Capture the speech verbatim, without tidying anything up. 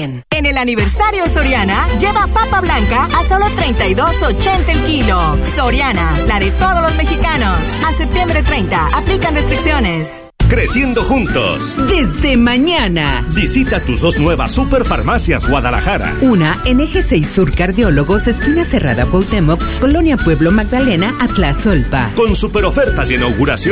bien. En el aniversario Soriana, lleva papa blanca a solo treinta y dos ochenta el kilo. Soriana, la de todos los mexicanos. A septiembre treinta, aplican restricciones. Creciendo juntos. Desde mañana. Visita tus dos nuevas Superfarmacias Guadalajara. Una en Eje seis Sur Cardiólogos, esquina Cerrada Cuauhtémoc, Colonia Pueblo Magdalena, Atlazolpa. Con superofertas de inauguración